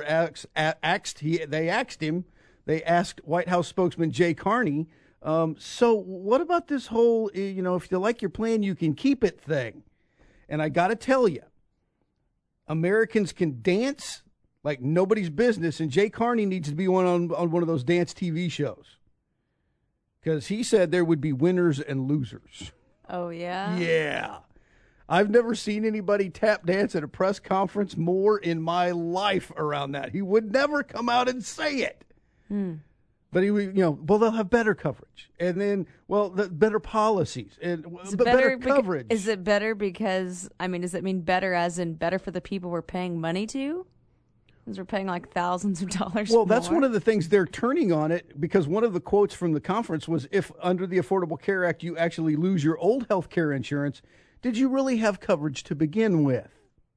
they asked White House spokesman Jay Carney, so what about this whole, if you like your plan, you can keep it thing? And I got to tell you, Americans can dance like nobody's business, and Jay Carney needs to be on one of those dance TV shows. Because he said there would be winners and losers. Oh, yeah? Yeah. I've never seen anybody tap dance at a press conference more in my life around that. He would never come out and say it. But he would, they'll have better coverage. And then, the better policies and better coverage. Is it better because, does it mean better as in better for the people we're paying money to? Because we're paying like thousands of dollars Well, that's one of the things they're turning on it, because one of the quotes from the conference was, if under the Affordable Care Act you actually lose your old health care insurance, did you really have coverage to begin with?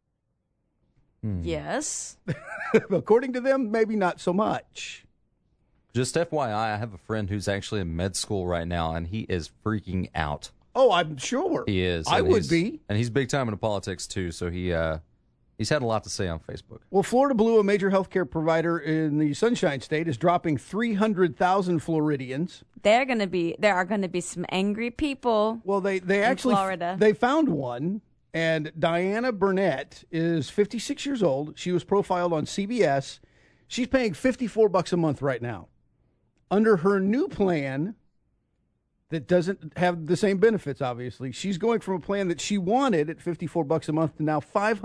Yes. According to them, maybe not so much. Just FYI, I have a friend who's actually in med school right now, and he is freaking out. Oh, I'm sure. He is. I would be. And he's big time into politics, too, so he's had a lot to say on Facebook. Well, Florida Blue, a major healthcare provider in the Sunshine State, is dropping 300,000 Floridians. There are going to be some angry people. Well, they actually Florida. They found one, and Diana Burnett is 56 years old. She was profiled on CBS. She's paying $54 a month right now. Under her new plan that doesn't have the same benefits, obviously, she's going from a plan that she wanted at $54 a month to now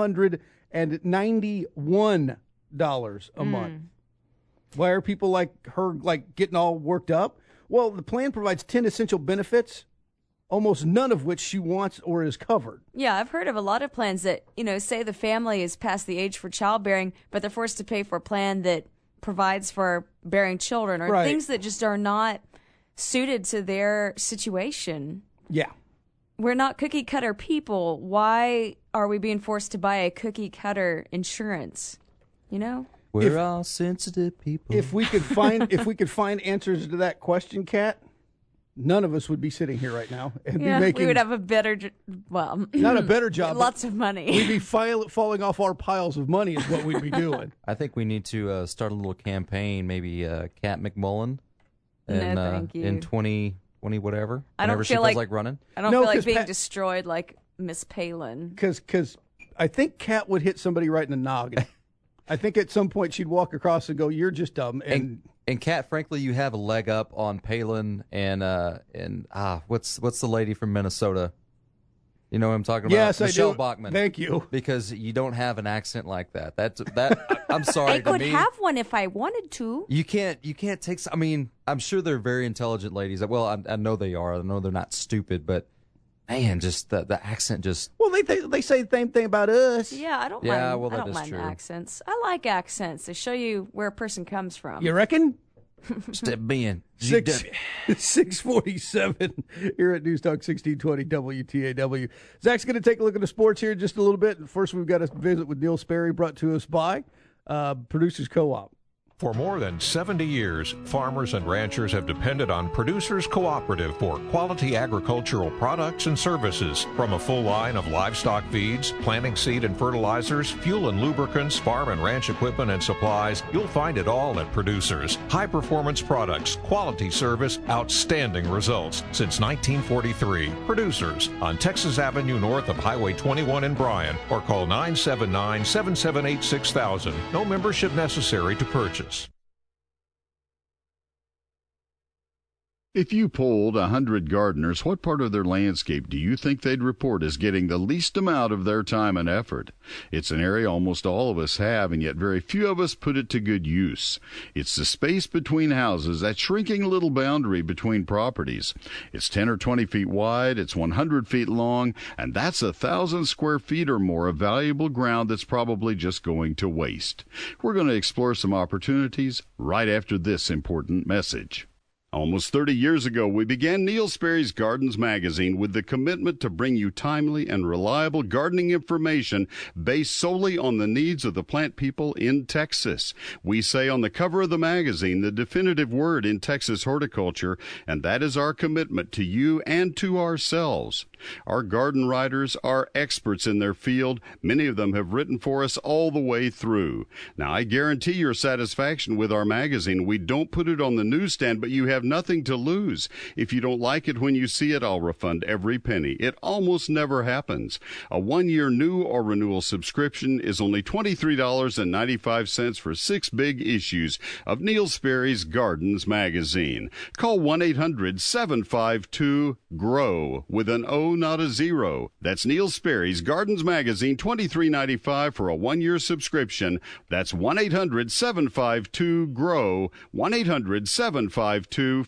$591 a month. Why are people like her getting all worked up? Well, the plan provides 10 essential benefits, almost none of which she wants or is covered. Yeah, I've heard of a lot of plans that, say the family is past the age for childbearing, but they're forced to pay for a plan that provides for bearing children, or things that just are not suited to their situation. Yeah. We're not cookie cutter people. Why are we being forced to buy a cookie cutter insurance? We're all sensitive people. If we could find answers to that question, Kat, none of us would be sitting here right now and be making. We would have a better, not a better job, lots of money. We'd be falling off our piles of money is what we'd be doing. I think we need to start a little campaign, maybe Kat McMullen, no, thank you. in 2020 whatever. I don't whenever feel she feels like running. I don't feel like being destroyed like Miss Palin. Because I think Kat would hit somebody right in the noggin. I think at some point she'd walk across and go, "You're just dumb." And Kat, frankly, you have a leg up on Palin and what's the lady from Minnesota? You know what I'm talking about? Yes, Michelle I do. Bachmann. Thank you. Because you don't have an accent like that. That I'm sorry. I could have one if I wanted to. You can't take. I mean, I'm sure they're very intelligent ladies. Well, I know they are. I know they're not stupid, but man, just the accent just. Well, they say the same thing about us. Yeah, I don't mind. Yeah, well, I that don't is mind true. accents. I like accents. They show you where a person comes from. You reckon? Step in. 6:47 here at News Talk 1620 WTAW. Zach's going to take a look at the sports here in just a little bit. First, we've got a visit with Neil Sperry, brought to us by Producers Co-op. For more than 70 years, farmers and ranchers have depended on Producers Cooperative for quality agricultural products and services. From a full line of livestock feeds, planting seed and fertilizers, fuel and lubricants, farm and ranch equipment and supplies, you'll find it all at Producers. High-performance products, quality service, outstanding results. Since 1943, Producers on Texas Avenue north of Highway 21 in Bryan, or call 979-778-6000. No membership necessary to purchase. If you polled 100 gardeners, what part of their landscape do you think they'd report as getting the least amount of their time and effort? It's an area almost all of us have, and yet very few of us put it to good use. It's the space between houses, that shrinking little boundary between properties. It's 10 or 20 feet wide, it's 100 feet long, and that's 1,000 square feet or more of valuable ground that's probably just going to waste. We're going to explore some opportunities right after this important message. Almost 30 years ago, we began Neil Sperry's Gardens magazine with the commitment to bring you timely and reliable gardening information based solely on the needs of the plant people in Texas. We say on the cover of the magazine the definitive word in Texas horticulture, and that is our commitment to you and to ourselves. Our garden writers are experts in their field. Many of them have written for us all the way through. Now, I guarantee your satisfaction with our magazine. We don't put it on the newsstand, but you have nothing to lose. If you don't like it when you see it, I'll refund every penny. It almost never happens. A 1-year new or renewal subscription is only $23.95 for 6 big issues of Neil Sperry's Gardens magazine. Call 1-800-752-GROW with an O, not a zero. That's Neil Sperry's Gardens magazine, $23.95 for a 1-year subscription. That's 1-800-752-GROW, 1-800-752-4769.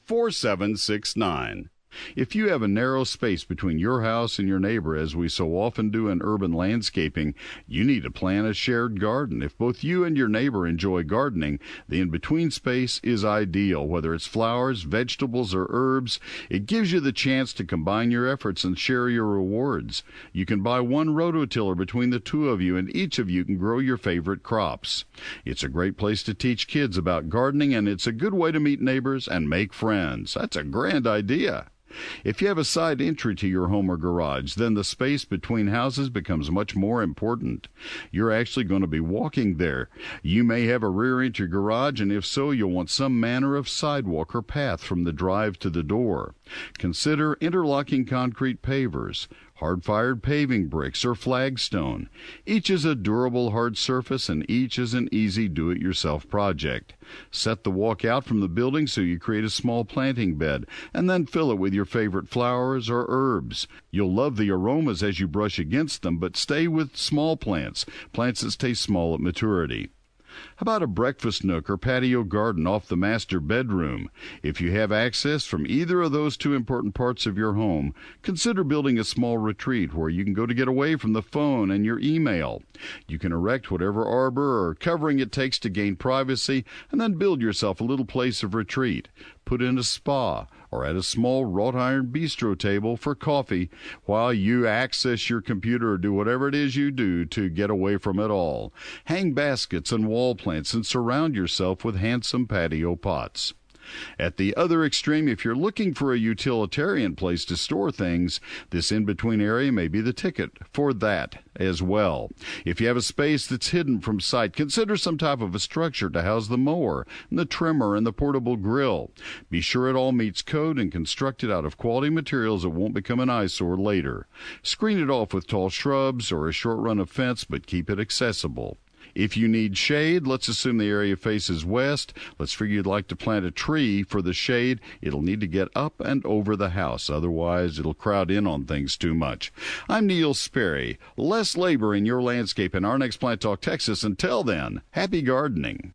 If you have a narrow space between your house and your neighbor, as we so often do in urban landscaping, you need to plan a shared garden. If both you and your neighbor enjoy gardening, the in-between space is ideal. Whether it's flowers, vegetables, or herbs, it gives you the chance to combine your efforts and share your rewards. You can buy one rototiller between the two of you, and each of you can grow your favorite crops. It's a great place to teach kids about gardening, and it's a good way to meet neighbors and make friends. That's a grand idea. If you have a side entry to your home or garage, then the space between houses becomes much more important. You're actually going to be walking there. You may have a rear entry garage, and if so, you'll want some manner of sidewalk or path from the drive to the door. Consider interlocking concrete pavers, hard-fired paving bricks, or flagstone. Each is a durable hard surface, and each is an easy do-it-yourself project. Set the walk out from the building so you create a small planting bed, and then fill it with your favorite flowers or herbs. You'll love the aromas as you brush against them, but stay with small plants that stay small at maturity. How about a breakfast nook or patio garden off the master bedroom? If you have access from either of those two important parts of your home, consider building a small retreat where you can go to get away from the phone and your email. You can erect whatever arbor or covering it takes to gain privacy, and then build yourself a little place of retreat. Put in a spa or at a small wrought iron bistro table for coffee while you access your computer or do whatever it is you do to get away from it all. Hang baskets and wall plants and surround yourself with handsome patio pots. At the other extreme, if you're looking for a utilitarian place to store things, this in-between area may be the ticket for that as well. If you have a space that's hidden from sight, consider some type of a structure to house the mower, the trimmer, and the portable grill. Be sure it all meets code and construct it out of quality materials that won't become an eyesore later. Screen it off with tall shrubs or a short run of fence, but keep it accessible. If you need shade, let's assume the area faces west. Let's figure you'd like to plant a tree for the shade. It'll need to get up and over the house. Otherwise, it'll crowd in on things too much. I'm Neil Sperry. Less labor in your landscape in our next Plant Talk Texas. Until then, happy gardening.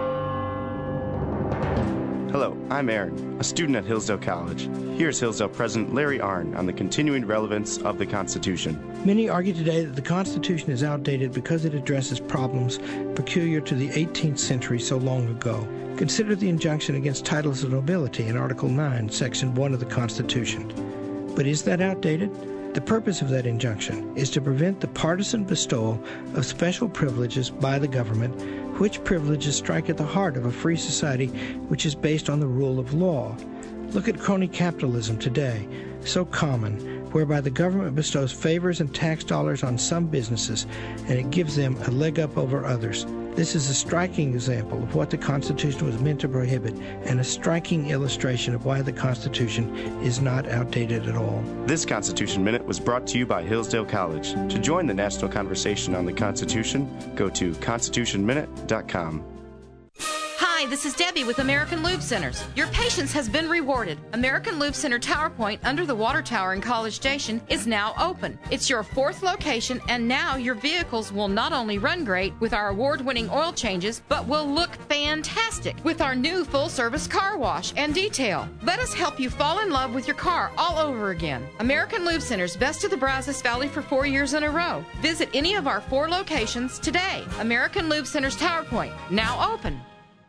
Hello, I'm Aaron, a student at Hillsdale College. Here's Hillsdale President Larry Arnn on the continuing relevance of the Constitution. Many argue today that the Constitution is outdated because it addresses problems peculiar to the 18th century so long ago. Consider the injunction against titles of nobility in Article 9, Section 1 of the Constitution. But is that outdated? The purpose of that injunction is to prevent the partisan bestowal of special privileges by the government, which privileges strike at the heart of a free society which is based on the rule of law. Look at crony capitalism today, so common, whereby the government bestows favors and tax dollars on some businesses, and it gives them a leg up over others. This is a striking example of what the Constitution was meant to prohibit, and a striking illustration of why the Constitution is not outdated at all. This Constitution Minute was brought to you by Hillsdale College. To join the national conversation on the Constitution, go to constitutionminute.com. Hi, Hi, this is Debbie with American Lube Centers. Your patience has been rewarded. American Lube Center Tower Point under the water tower in College Station is now open. It's your 4th location, and now your vehicles will not only run great with our award-winning oil changes, but will look fantastic with our new full-service car wash and detail. Let us help you fall in love with your car all over again. American Lube Centers, best of the Brazos Valley for 4 years in a row. Visit any of our 4 locations today. American Lube Centers Tower Point, now open.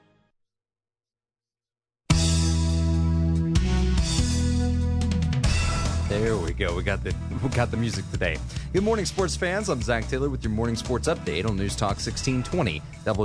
There we go. We got the music today. Good morning, sports fans. I'm Zach Taylor with your morning sports update on News Talk 1620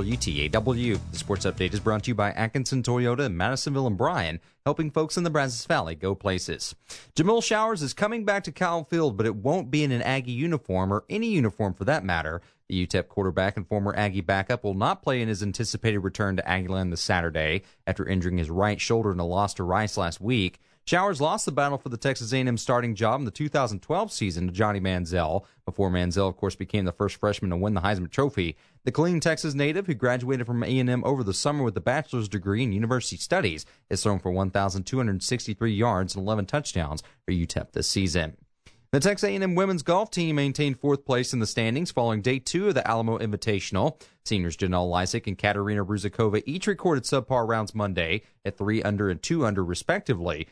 WTAW. The sports update is brought to you by Atkinson Toyota in Madisonville and Bryan, helping folks in the Brazos Valley go places. Jamil Showers is coming back to Kyle Field, but it won't be in an Aggie uniform or any uniform for that matter. The UTEP quarterback and former Aggie backup will not play in his anticipated return to Aggieland this Saturday after injuring his right shoulder in a loss to Rice last week. Showers lost the battle for the Texas A&M starting job in the 2012 season to Johnny Manziel, before Manziel, of course, became the first freshman to win the Heisman Trophy. The Killeen, Texas native, who graduated from A&M over the summer with a bachelor's degree in university studies, is thrown for 1,263 yards and 11 touchdowns for UTEP this season. The Texas A&M women's golf team maintained 4th place in the standings following Day 2 of the Alamo Invitational. Seniors Janelle Lysick and Katerina Ruzakova each recorded subpar rounds Monday at 3 under and 2 under, respectively.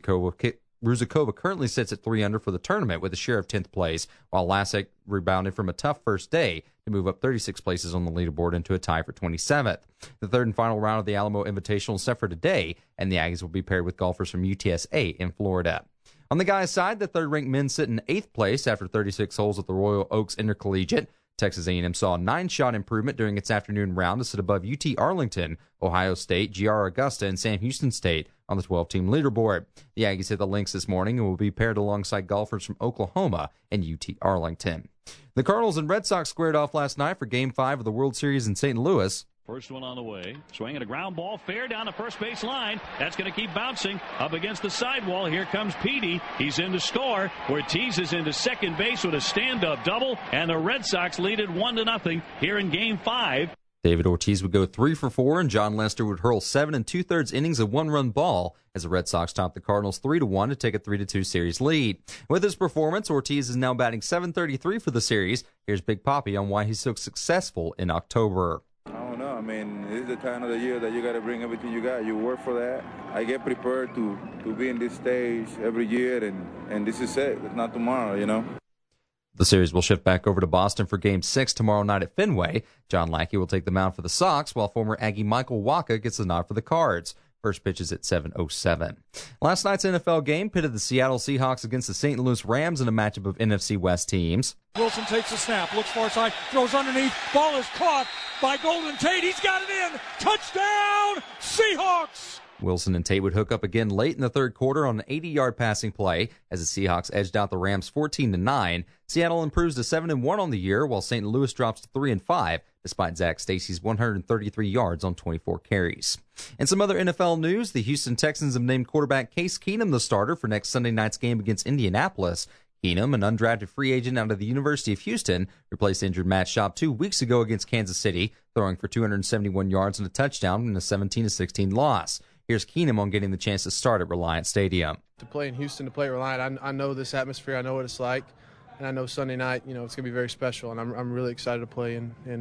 Ruzakova currently sits at 3 under for the tournament with a share of 10th place, while Lysick rebounded from a tough first day to move up 36 places on the leaderboard into a tie for 27th. The 3rd and final round of the Alamo Invitational is set for today, and the Aggies will be paired with golfers from UTSA in Florida. On the guys' side, the 3rd-ranked men sit in 8th place after 36 holes at the Royal Oaks Intercollegiate. Texas A&M saw a 9-shot improvement during its afternoon round to sit above UT Arlington, Ohio State, GR Augusta, and Sam Houston State on the 12-team leaderboard. The Aggies hit the links this morning and will be paired alongside golfers from Oklahoma and UT Arlington. The Cardinals and Red Sox squared off last night for Game 5 of the World Series in St. Louis. First one on the way. Swinging a ground ball fair down the first base line. That's going to keep bouncing up against the sidewall. Here comes Petey. He's in to score. Ortiz is into second base with a stand-up double. And the Red Sox lead it 1-0 here in Game 5. David Ortiz would go 3 for 4, and John Lester would hurl 7 2/3 innings of 1-run ball as the Red Sox topped the Cardinals 3-1 to take a 3-2 series lead. With his performance, Ortiz is now batting .733 for the series. Here's Big Papi on why he's so successful in October. I mean, this is the time of the year that you got to bring everything you got. You work for that. I get prepared to be in this stage every year, and this is it. It's not tomorrow, you know. The series will shift back over to Boston for Game 6 tomorrow night at Fenway. John Lackey will take the mound for the Sox, while former Aggie Michael Wacha gets the nod for the Cards. First pitch is at 7:07. Last night's NFL game pitted the Seattle Seahawks against the St. Louis Rams in a matchup of NFC West teams. Wilson takes a snap, looks far side, throws underneath, ball is caught by Golden Tate. He's got it in. Touchdown, Seahawks! Wilson and Tate would hook up again late in the third quarter on an 80-yard passing play as the Seahawks edged out the Rams 14-9. Seattle improves to 7-1 on the year, while St. Louis drops to 3-5, despite Zach Stacy's 133 yards on 24 carries. In some other NFL news, the Houston Texans have named quarterback Case Keenum the starter for next Sunday night's game against Indianapolis. Keenum, an undrafted free agent out of the University of Houston, replaced injured Matt Schaub 2 weeks ago against Kansas City, throwing for 271 yards and a touchdown in a 17-16 loss. Here's Keenum on getting the chance to start at Reliant Stadium. To play in Houston, to play at Reliant, I know this atmosphere. I know what it's like, and I know Sunday night, it's going to be very special. And I'm really excited to play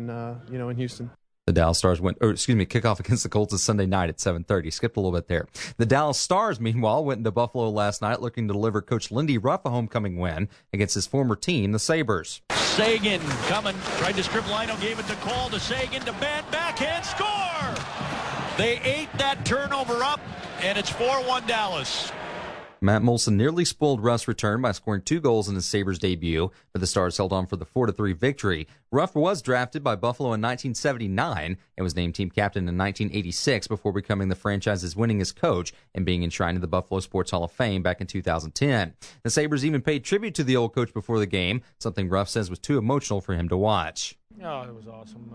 in Houston. The Dallas Stars kickoff against the Colts is Sunday night at 7:30. Skipped a little bit there. The Dallas Stars, meanwhile, went into Buffalo last night looking to deliver Coach Lindy Ruff a homecoming win against his former team, the Sabres. Sagan coming, tried to strip Lino, gave it to Cole, to Sagan, to Ben, backhand score! They ate that turnover up, and it's 4-1 Dallas. Matt Molson nearly spoiled Ruff's return by scoring 2 goals in his Sabres debut, but the Stars held on for the 4-3 victory. Ruff was drafted by Buffalo in 1979 and was named team captain in 1986 before becoming the franchise's winningest coach and being enshrined in the Buffalo Sports Hall of Fame back in 2010. The Sabres even paid tribute to the old coach before the game, something Ruff says was too emotional for him to watch. Oh, it was awesome.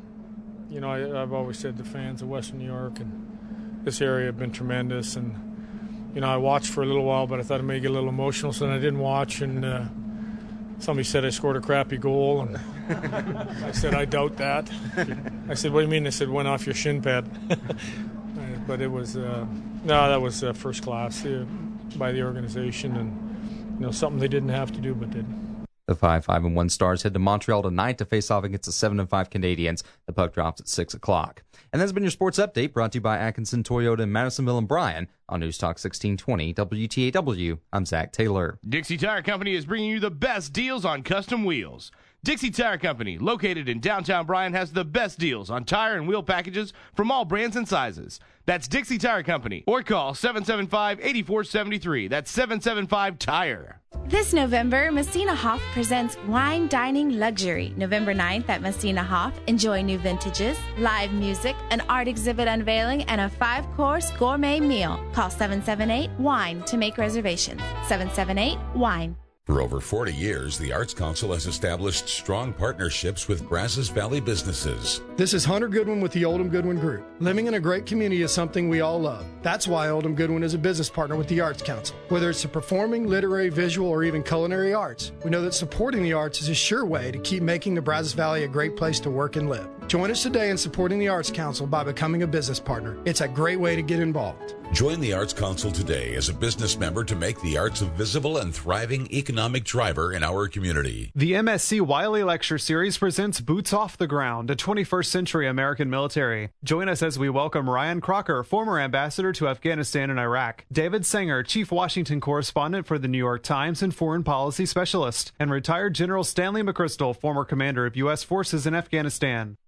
I've always said the fans of Western New York and this area have been tremendous, and I watched for a little while, but I thought it may get a little emotional, so then I didn't watch. And somebody said I scored a crappy goal, and I said, I doubt that. I said, what do you mean? They said, went off your shin pad. But it was, that was first class by the organization, and something they didn't have to do but did. The 5-5-1 Stars head to Montreal tonight to face off against the 7-5 Canadiens. The puck drops at 6 o'clock. And that's been your sports update, brought to you by Atkinson Toyota in Madisonville and Bryan on News Talk 1620 WTAW. I'm Zach Taylor. Dixie Tire Company is bringing you the best deals on custom wheels. Dixie Tire Company, located in downtown Bryan, has the best deals on tire and wheel packages from all brands and sizes. That's Dixie Tire Company, or call 775-8473. That's 775-TIRE. This November, Messina Hoff presents Wine Dining Luxury. November 9th at Messina Hoff, enjoy new vintages, live music, an art exhibit unveiling, and a 5-course gourmet meal. Call 778-WINE to make reservations. 778-WINE. For over 40 years, the Arts Council has established strong partnerships with Brazos Valley businesses. This is Hunter Goodwin with the Oldham Goodwin Group. Living in a great community is something we all love. That's why Oldham Goodwin is a business partner with the Arts Council. Whether it's the performing, literary, visual, or even culinary arts, we know that supporting the arts is a sure way to keep making the Brazos Valley a great place to work and live. Join us today in supporting the Arts Council by becoming a business partner. It's a great way to get involved. Join the Arts Council today as a business member to make the arts a visible and thriving economic driver in our community. The MSC Wiley Lecture Series presents Boots Off the Ground, a 21st century American military. Join us as we welcome Ryan Crocker, former ambassador to Afghanistan and Iraq, David Sanger, chief Washington correspondent for the New York Times and foreign policy specialist, and retired General Stanley McChrystal, former commander of U.S. forces in Afghanistan.